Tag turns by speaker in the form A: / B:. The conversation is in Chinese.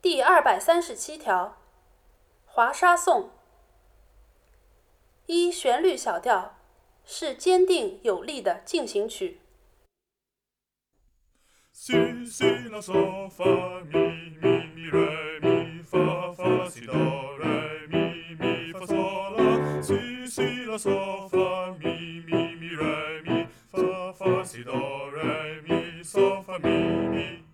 A: 第237条，华沙颂。一、旋律小调，是坚定有力的进行曲。
B: Si, si, la, sol, fa, mi, mi, mi, re, mi, fa, fa, si, do, re, mi, mi, fa, sol, la. Si, si, la, sol, fa, mi, mi, mi, re, mi, fa, fa, si, do, re, mi, sol, fa, mi, mi.